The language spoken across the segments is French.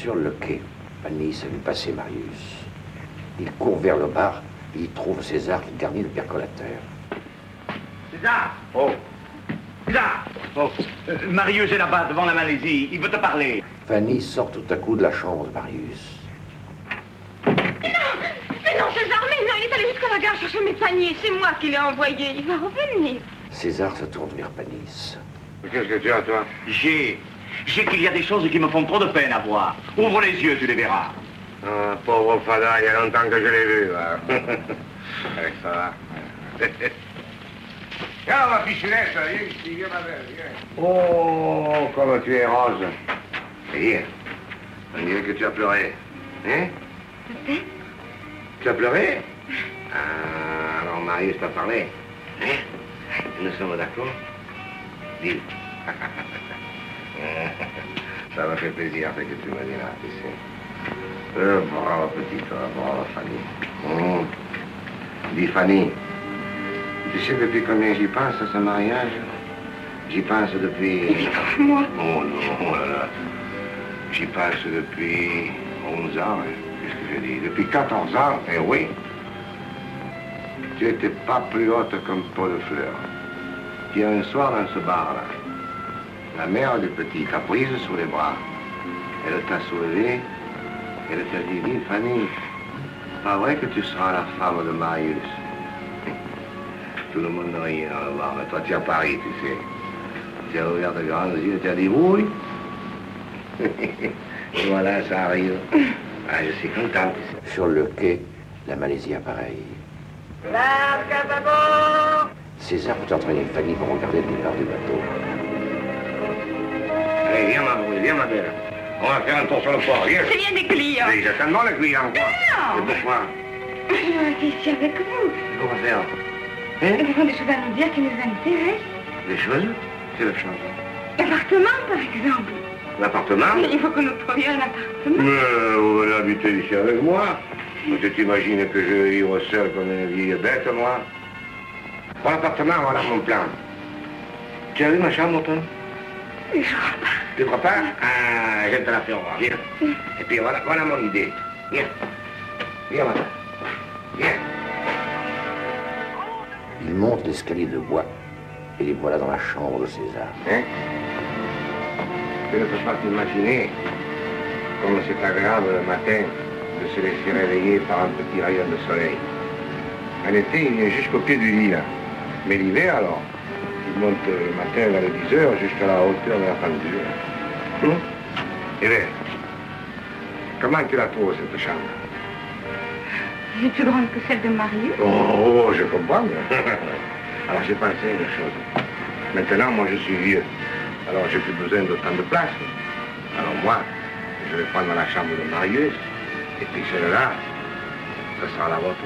Sur le quai, Fanny a vu passer Marius. Il court vers le bar et il trouve César qui garnit le percolateur. César! Oh! César! Oh! Marius est là-bas, devant la Malaisie. Il veut te parler. Fanny sort tout à coup de la chambre de Marius. Mais non, César, mais non, il est allé jusqu'à la gare chercher mes paniers. C'est moi qui l'ai envoyé. Il va revenir. César se tourne vers Panis. Qu'est-ce que tu as, toi? J'ai qu'il y a des choses qui me font trop de peine à voir. Ouvre les yeux, tu les verras. Ah, pauvre Fada, il y a longtemps que je l'ai vu. Allez, ça va. Viens, ma fichulette, viens ici, viens, ma belle, viens. Oh, comme tu es rose. Viens, on dirait que tu as pleuré. Hein? Peut-être. Tu as pleuré? Ah, alors Marius t'a parlé. Hein? Nous sommes d'accord? Dis. Ça m'a fait plaisir ce que tu m'as dit là, tu sais. Bravo petite, bravo Fanny. Dis Fanny, tu sais depuis combien j'y pense à ce mariage? J'y pense depuis... Moi. Oh non, oh là là. J'y pense depuis 11 ans, hein. Qu'est-ce que je dis? Depuis 14 ans, eh oui. Tu n'étais pas plus haute qu'un pot de fleurs. Puis un soir dans ce bar-là, la mère du petit t'a prise sous les bras. Elle t'a soulevé. Elle t'a dit, dis Fanny, pas vrai que tu seras la femme de Marius? Tout le monde riait dans le bar, mais toi tu as pari, tu sais. Tu as ouvert de grands yeux, tu as dit oui. Et voilà, ça arrive. Ah, je suis content, tu sais. Sur le quai, la Malaisie apparaît. César peut entraîner Fanny pour regarder le départ du bateau. Allez, viens ma brouille, viens ma belle. On va faire un tour sur le port, viens. C'est bien des clients. Oui, certainement les clients, quoi. Non. Et pourquoi? Je vais rester ici avec vous. Comment faire? Nous avons des choses à nous dire qui nous intéressent. Des choses? Quelle chose? L'appartement, par exemple. L'appartement? Il faut que nous trouvions un appartement. Mais vous venez habiter ici avec moi. Tu t'imagines que je vais vivre seul comme une vieille bête, moi? Pour l'appartement, voilà mon plan. Tu as vu ma chambre, toi? Je crois pas. Tu crois pas? Ah, je vais te la faire voir, viens. Et puis voilà mon idée. Viens. Viens, madame. Viens. Il monte l'escalier de bois et les voilà dans la chambre de César. Hein? Tu ne peux pas t'imaginer comme c'est agréable le matin de se laisser réveiller par un petit rayon de soleil. En été, il vient jusqu'au pied du lit, là. Mais l'hiver, alors, il monte le matin vers les 10 heures jusqu'à la hauteur de la pendule. Eh bien, comment tu la trouves, cette chambre? Elle est plus grande que celle de Marius. Oh, je comprends. Alors, j'ai pensé à une chose. Maintenant, moi, je suis vieux. Alors, j'ai plus besoin d'autant de place. Alors, moi, je vais prendre la chambre de Marius. Et puis, celle-là, ça sera la vôtre.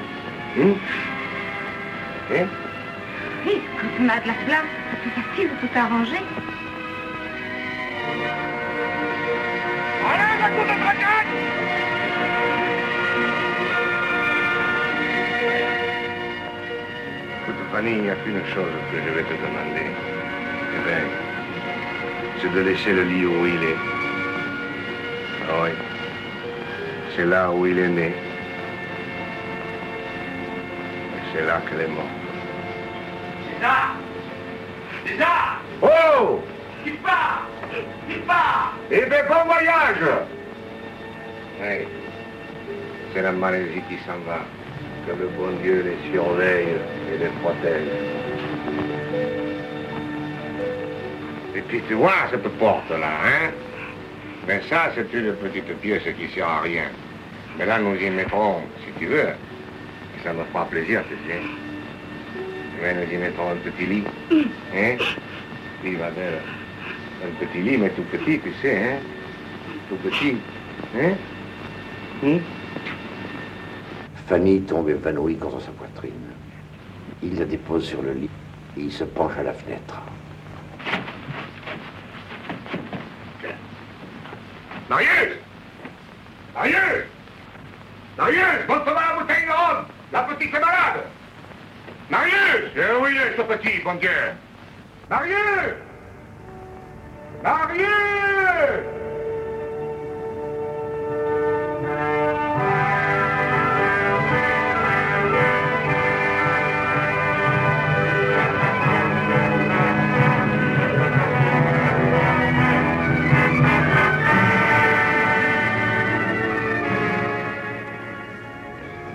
Hein? Oui, quand on a de la place, c'est plus facile de tout arranger. Allez, la cour de Bretagne! Écoute, Fanny, il n'y a qu'une chose que je vais te demander. Eh bien, c'est de laisser le lit où il est. Ah oui. C'est là où il est né. Et c'est là qu'elle est morte. César! César! Oh! Il part! Il part! Eh bien, bon voyage! Oui. C'est la Malaisie qui s'en va. Que le bon Dieu les surveille et les protège. Et puis tu vois cette porte-là, hein? Mais ça, c'est une petite pièce qui sert à rien. Mais là, nous y mettrons, si tu veux. Et ça me fera plaisir, tu sais. Mais nous y mettrons un petit lit. Hein? Oui, ma belle. Un petit lit, mais tout petit, tu sais, hein? Tout petit. Hein? Fanny tombe évanouie contre sa poitrine. Il la dépose sur le lit et il se penche à la fenêtre. Marius! Marius! Marius! Montre-moi la bouteille de rhum! La petite est malade! Marius! Où il est, ce petit, bon Dieu? Marius! Marius!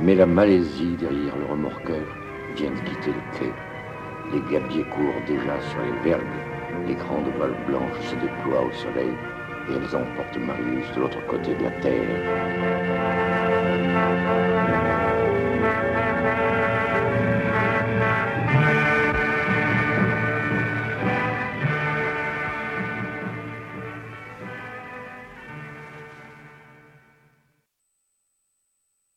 Mais la Malaisie, derrière le remorqueur, vient de quitter le quai. Les gabiers courent déjà sur les vergues. Les grandes voiles blanches se déploient au soleil et elles emportent Marius de l'autre côté de la terre.